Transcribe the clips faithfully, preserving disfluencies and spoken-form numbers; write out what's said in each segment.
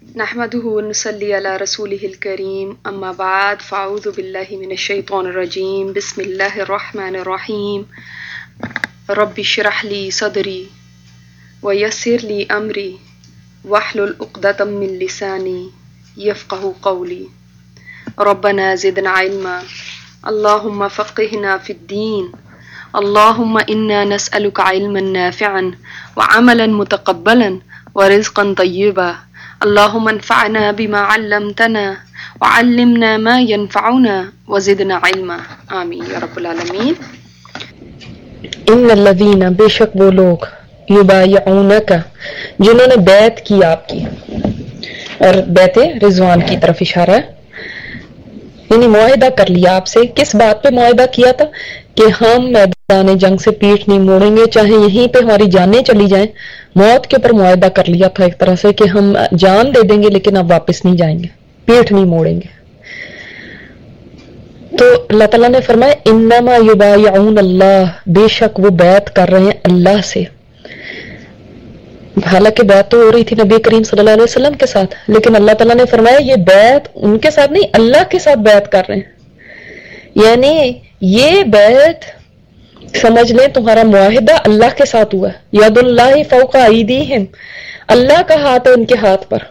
نحمده ونصلي على رسوله الكريم أما بعد فأعوذ بالله من الشيطان الرجيم بسم الله الرحمن الرحيم رب اشرح لي صدري ويسر لي أمري واحلل عقدة من لساني يفقه قولي ربنا زدنا علما اللهم فقهنا في الدين اللهم إنا نسألك علما نافعا وعملا متقبلا ورزقا طيبا اللهم انفعنا بما علمتنا وعلمنا ما ينفعنا وزدنا علما آمین یا رب العالمین۔ ان الذین، بے شک وہ لوگ، یبایعونک، جنہوں نے بیعت کی آپ کی، اور بیعت رضوان کی طرف اشارہ ہے، یعنی معاہدہ کر لیا آپ سے۔ کس بات پہ معاہدہ کیا تھا؟ کہ ہم میدان جنگ سے پیٹھ نہیں موڑیں گے، چاہے یہیں پہ ہماری جانیں چلی جائیں۔ موت کے اوپر معاہدہ کر لیا تھا ایک طرح سے کہ ہم جان دے دیں گے لیکن اب واپس نہیں جائیں گے، پیٹھ نہیں موڑیں گے۔ تو اللہ تعالیٰ نے فرمایا انما یبایعون اللہ، بے شک وہ بیعت کر رہے ہیں اللہ سے۔ حالانکہ بیعت تو ہو رہی تھی نبی کریم صلی اللہ علیہ وسلم کے ساتھ، لیکن اللہ تعالیٰ نے فرمایا یہ بیعت ان کے ساتھ نہیں، اللہ کے ساتھ بیعت کر رہے ہیں۔ یعنی یہ بیعت سمجھ لیں تمہارا معاہدہ اللہ کے ساتھ ہوا ہے۔ ید اللہ فوق ایدیہم، اللہ کا ہاتھ ہے ان کے ہاتھ پر۔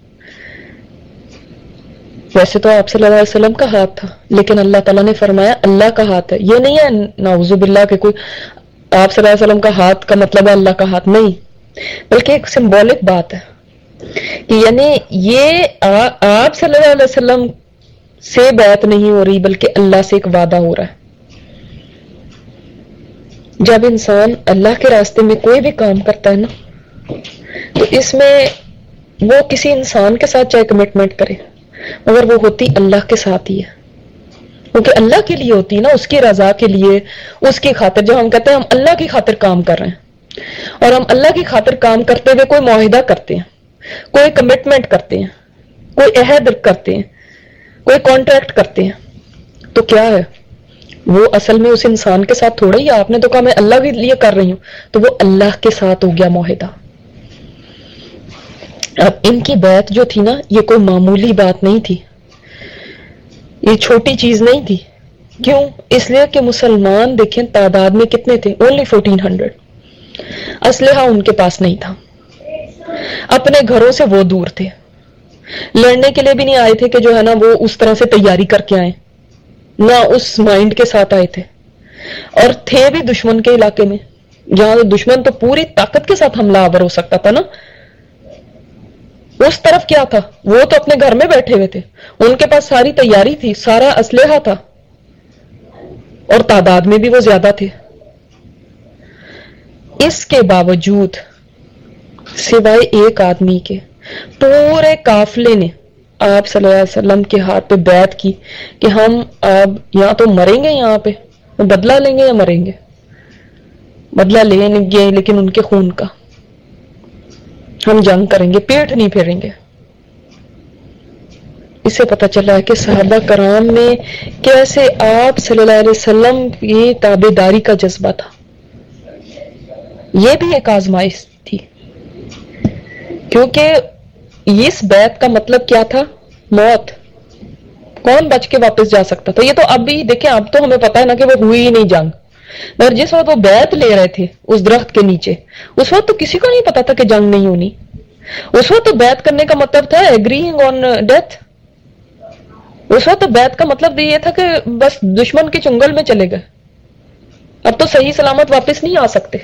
ویسے تو آپ صلی اللہ علیہ وسلم کا ہاتھ تھا، لیکن اللہ تعالیٰ نے فرمایا اللہ کا ہاتھ ہے۔ یہ نہیں ہے نعوذ باللہ کہ کوئی آپ صلی اللہ علیہ وسلم کا ہاتھ کا مطلب ہے اللہ کا ہاتھ، نہیں، بلکہ ایک سمبولک بات ہے کہ یعنی یہ آپ صلی اللہ علیہ وسلم سے بیعت نہیں ہو رہی بلکہ اللہ سے ایک وعدہ ہو رہا ہے۔ جب انسان اللہ کے راستے میں کوئی بھی کام کرتا ہے نا، تو اس میں وہ کسی انسان کے ساتھ چاہے کمٹمنٹ کرے مگر وہ ہوتی اللہ کے ساتھ ہی ہے، کیونکہ اللہ کے لیے ہوتی ہے نا، اس کی رضا کے لیے، اس کی خاطر۔ جب ہم کہتے ہیں ہم اللہ کی خاطر کام کر رہے ہیں، اور ہم اللہ کی خاطر کام کرتے ہوئے کوئی معاہدہ کرتے ہیں، کوئی کمٹمنٹ کرتے ہیں، کوئی عہد کرتے ہیں، کوئی کانٹریکٹ کرتے ہیں، تو کیا ہے وہ اصل میں اس انسان کے ساتھ تھوڑا ہی، آپ نے تو کہا میں اللہ کے لیے کر رہی ہوں، تو وہ اللہ کے ساتھ ہو گیا معاہدہ۔ اب ان کی بیعت جو تھی نا، یہ کوئی معمولی بات نہیں تھی، یہ چھوٹی چیز نہیں تھی۔ کیوں؟ اس لیے کہ مسلمان دیکھیں تعداد میں کتنے تھے، اونلی فورٹین ہنڈریڈ، اسلحہ ان کے پاس نہیں تھا، اپنے گھروں سے وہ دور تھے، لڑنے کے لیے بھی نہیں آئے تھے کہ جو ہے نا وہ اس طرح سے تیاری کر کے آئیں، نہ اس مائنڈ کے ساتھ آئے تھے، اور تھے بھی دشمن کے علاقے میں، جہاں دشمن تو پوری طاقت کے ساتھ حملہ آور ہو سکتا تھا نا۔ اس طرف کیا تھا؟ وہ تو اپنے گھر میں بیٹھے ہوئے تھے، ان کے پاس ساری تیاری تھی، سارا اسلحہ تھا، اور تعداد میں بھی وہ زیادہ تھے۔ اس کے باوجود سوائے ایک آدمی کے پورے قافلے نے آپ صلی اللہ علیہ وسلم کے ہاتھ پہ بیعت کی کہ ہم اب یا تو مریں گے، یہاں پہ بدلہ لیں گے یا مریں گے، بدلہ لیں گے لیکن ان کے خون کا، ہم جنگ کریں گے، پیٹ نہیں پھیریں گے۔ اس سے پتہ چلا ہے کہ صحابہ کرام میں کیسے آپ صلی اللہ علیہ وسلم کی تابعداری کا جذبہ تھا۔ یہ بھی ایک آزمائش تھی، کیونکہ اس بیعت کا مطلب کیا تھا؟ موت۔ کون بچ کے واپس جا سکتا تھا؟ یہ تو اب بھی دیکھیں، اب تو ہمیں پتا ہے نا کہ وہ ہوئی ہی نہیں جنگ، مگر جس وقت وہ بیعت لے رہے تھے اس درخت کے نیچے، اس وقت تو کسی کو نہیں پتا تھا کہ جنگ نہیں ہونی۔ اس وقت تو بیعت کرنے کا مطلب تھا ایگریئنگ آن ڈیتھ۔ اس وقت تو بیعت کا مطلب یہ تھا کہ بس دشمن کے چنگل میں چلے گئے، اب تو صحیح سلامت واپس نہیں آ سکتے۔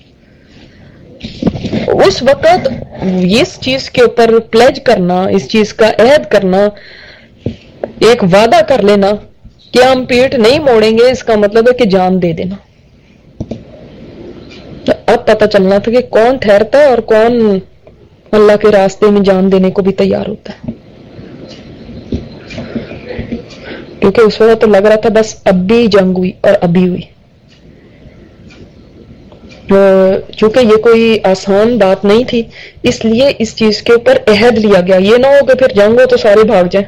اس وقت اس چیز کے اوپر پلیج کرنا، اس چیز کا عہد کرنا، ایک وعدہ کر لینا کہ ہم پیٹ نہیں موڑیں گے، اس کا مطلب ہے کہ جان دے دینا۔ اب پتہ چلنا تھا کہ کون ٹھہرتا ہے اور کون اللہ کے راستے میں جان دینے کو بھی تیار ہوتا ہے، کیونکہ اس وقت تو لگ رہا تھا بس اب بھی جنگ ہوئی اور ابھی ہوئی۔ چونکہ یہ کوئی آسان بات نہیں تھی، اس لیے اس چیز کے اوپر عہد لیا گیا، یہ نہ ہو کہ پھر جنگ ہو تو سارے بھاگ جائیں۔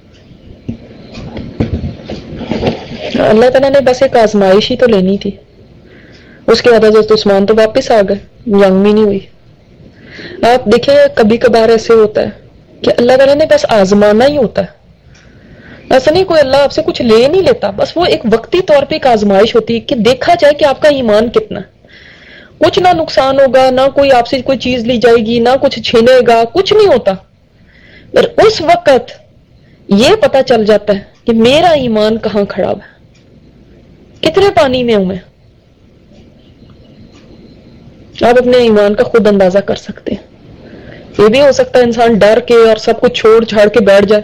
اللہ تعالیٰ نے بس ایک آزمائش ہی تو لینی تھی۔ اس کے بعد حضرت عثمان تو واپس آ گئے، جنگ بھی نہیں ہوئی۔ آپ دیکھیں کبھی کبھار ایسے ہوتا ہے کہ اللہ تعالیٰ نے بس آزمانا ہی ہوتا ہے. ایسا نہیں کوئی اللہ آپ سے کچھ لے نہیں لیتا، بس وہ ایک وقتی طور پہ ایک آزمائش ہوتی ہے کہ دیکھا جائے کہ آپ کا ایمان کتنا ہے. کچھ نہ نقصان ہوگا، نہ کوئی آپ سے کوئی چیز لی جائے گی، نہ کچھ چھینے گا، کچھ نہیں ہوتا. پر اس وقت یہ پتا چل جاتا ہے کہ میرا ایمان کہاں کھڑا ہے، کتنے پانی میں ہوں میں. آپ اپنے ایمان کا خود اندازہ کر سکتے ہیں. یہ بھی ہو سکتا ہے انسان ڈر کے اور سب کچھ چھوڑ چھاڑ کے بیٹھ جائے،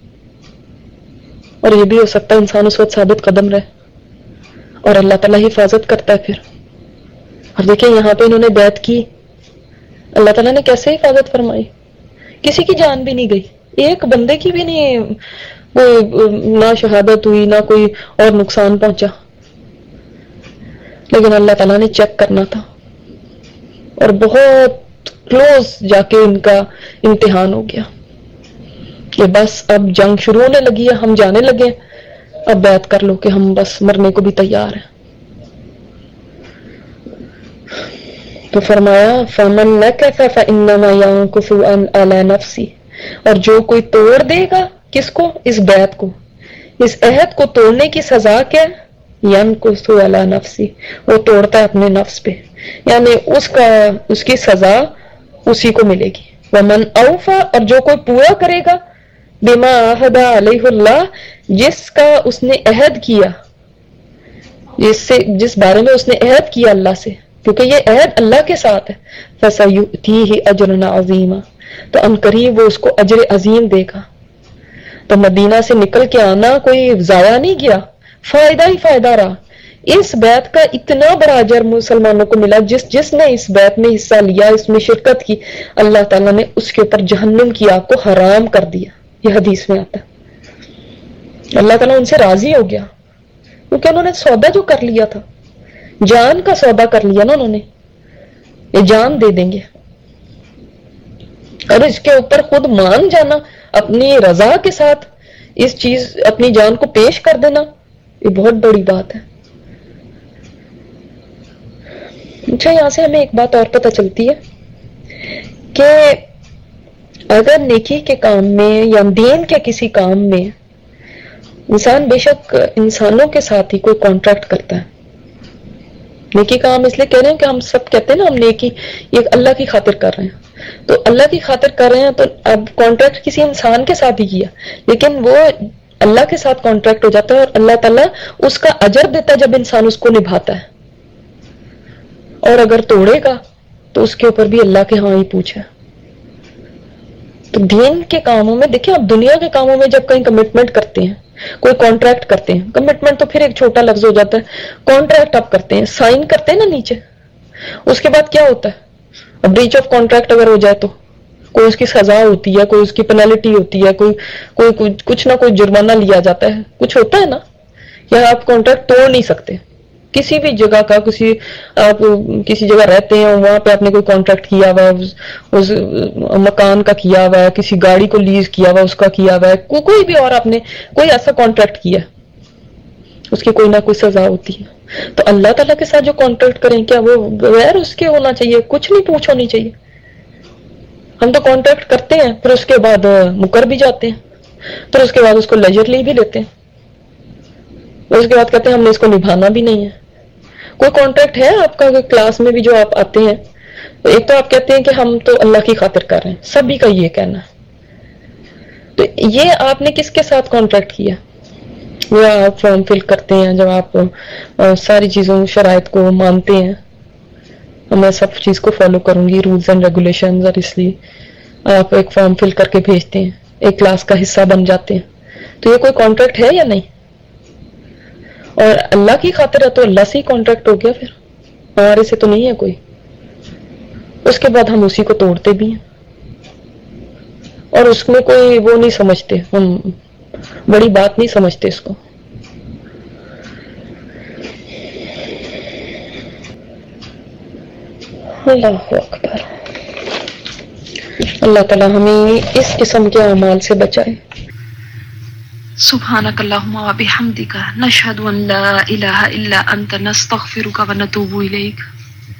اور یہ بھی ہو سکتا ہے انسان اس وقت ثابت قدم رہے اور اللہ تعالیٰ حفاظت کرتا ہے پھر. اور دیکھیں یہاں پہ انہوں نے بیعت کی، اللہ تعالیٰ نے کیسے حفاظت فرمائی. کسی کی جان بھی نہیں گئی، ایک بندے کی بھی نہیں، کوئی نہ شہادت ہوئی نہ کوئی اور نقصان پہنچا. لیکن اللہ تعالیٰ نے چیک کرنا تھا اور بہت کلوز جا کے ان کا امتحان ہو گیا کہ بس اب جنگ شروع ہونے لگی ہے، ہم جانے لگے، اب بیعت کر لو کہ ہم بس مرنے کو بھی تیار ہیں. تو فرمایا فَمَن نَكَثَ فَإِنَّمَا يَنكُثُ عَلَى نَفْسِهِ، اور جو کوئی توڑ دے گا کس کو؟ اس بیعت کو، اس عہد کو توڑنے کی سزا کیا؟ يَنكُثُ عَلَى نَفْسِهِ، وہ توڑتا ہے اپنے نفس پہ، یعنی اس کا اس کی سزا اسی کو ملے گی. وَمَنْ أَوْفَى، اور جو کوئی پورا کرے گا بِمَا عَهَدَ عَلَيْهُ اللَّهُ، جس کا اس نے عہد کیا، جس سے جس بارے میں اس نے عہد کیا اللہ سے، کیونکہ یہ عہد اللہ کے ساتھ ہے. فَسَيُؤْتِيهِ أَجْرًا عَظِيمًا، تو ان قریب وہ اس کو اجر عظیم دے گا. تو مدینہ سے نکل کے آنا کوئی ضائع نہیں گیا، فائدہ ہی فائدہ رہا. اس بیعت کا اتنا بڑا اجر مسلمانوں کو ملا، جس جس نے اس بیعت میں حصہ لیا، اس میں شرکت کی، اللہ تعالیٰ نے اس کے اوپر جہنم کی آگ کو حرام کر دیا. یہ حدیث میں آتا ہے اللہ تعالیٰ ان سے راضی ہو گیا، کیونکہ انہوں نے سودا جو کر لیا تھا، جان کا سودا کر لیا نا انہوں نے، یہ جان دے دیں گے. اور اس کے اوپر خود مان جانا، اپنی رضا کے ساتھ اس چیز اپنی جان کو پیش کر دینا، یہ بہت بڑی بات ہے. اچھا یہاں سے ہمیں ایک بات اور پتہ چلتی ہے کہ اگر نیکی کے کام میں یا دین کے کسی کام میں انسان بے شک انسانوں کے ساتھ ہی کوئی کانٹریکٹ کرتا ہے. نیکی کا ہم اس لیے کہہ رہے ہیں کہ ہم سب کہتے ہیں نا ہم نیکی یہ اللہ کی خاطر کر رہے ہیں، تو اللہ کی خاطر کر رہے ہیں تو اب کانٹریکٹ کسی انسان کے ساتھ ہی کیا، لیکن وہ اللہ کے ساتھ کانٹریکٹ ہو جاتا ہے اور اللہ تعالیٰ اس کا اجر دیتا ہے جب انسان اس کو نبھاتا ہے. اور اگر توڑے گا تو اس کے اوپر بھی اللہ کے ہاں ہی پوچھا. تو دین کے کاموں میں دیکھیں، آپ دنیا کے کاموں میں جب کہیں کمٹمنٹ کرتے ہیں، کوئی کانٹریکٹ کرتے ہیں، کمٹمنٹ تو پھر ایک چھوٹا لفظ ہو جاتا ہے، کانٹریکٹ آپ کرتے ہیں، سائن کرتے ہیں نا نیچے، اس کے بعد کیا ہوتا ہے؟ اب بریچ آف کانٹریکٹ اگر ہو جائے تو کوئی اس کی سزا ہوتی ہے، کوئی اس کی پینلٹی ہوتی ہے، کوئی کوئی کچھ نہ کوئی جرمانہ لیا جاتا ہے، کچھ ہوتا ہے نا. یا آپ کانٹریکٹ توڑ نہیں سکتے کسی بھی جگہ کا، کسی آپ کسی جگہ رہتے ہیں وہاں پہ آپ نے کوئی کانٹریکٹ کیا ہوا ہے، اس مکان کا کیا ہوا ہے، کسی گاڑی کو لیز کیا ہوا ہے، اس کا کیا ہوا ہے، کو, کوئی بھی اور آپ نے کوئی ایسا کانٹریکٹ کیا ہے، اس کی کوئی نہ کوئی سزا ہوتی ہے. تو اللہ تعالیٰ کے ساتھ جو کانٹریکٹ کریں کیا وہ بغیر اس کے ہونا چاہیے؟ کچھ نہیں پوچھ ہونی چاہیے. ہم تو کانٹریکٹ کرتے ہیں پھر اس کے بعد مکر بھی جاتے ہیں، پھر اس کے بعد اس کو لیجرلی بھی لیتے ہیں، اس کے بعد کہتے ہیں ہم نے اس کو نبھانا بھی نہیں ہے. کوئی کانٹریکٹ ہے آپ کا کلاس میں بھی جو آپ آتے ہیں، ایک تو آپ کہتے ہیں کہ ہم تو اللہ کی خاطر کر رہے ہیں، سبھی کا یہ کہنا ہے. تو یہ آپ نے کس کے ساتھ کانٹریکٹ کیا؟ وہ آپ فارم فل کرتے ہیں جب آپ ساری چیزوں شرائط کو مانتے ہیں، میں سب چیز کو فالو کروں گی، رولز اینڈ ریگولیشنز، اور اس لیے آپ ایک فارم فل کر کے بھیجتے ہیں، ایک کلاس کا حصہ بن جاتے ہیں. تو یہ کوئی کانٹریکٹ ہے یا نہیں؟ اور اللہ کی خاطر ہے تو اللہ سے ہی کانٹریکٹ ہو گیا، پھر ہمارے سے تو نہیں ہے کوئی. اس کے بعد ہم اسی کو توڑتے بھی ہیں اور اس میں کوئی وہ نہیں سمجھتے، ہم بڑی بات نہیں سمجھتے اس کو. اللہ اکبر. اللہ تعالیٰ ہمیں اس قسم کے اعمال سے بچائے. سبحانک اللہم و بحمدک، نشہد ان لا الہ الا انت، نستغفرک و نتوب الیک.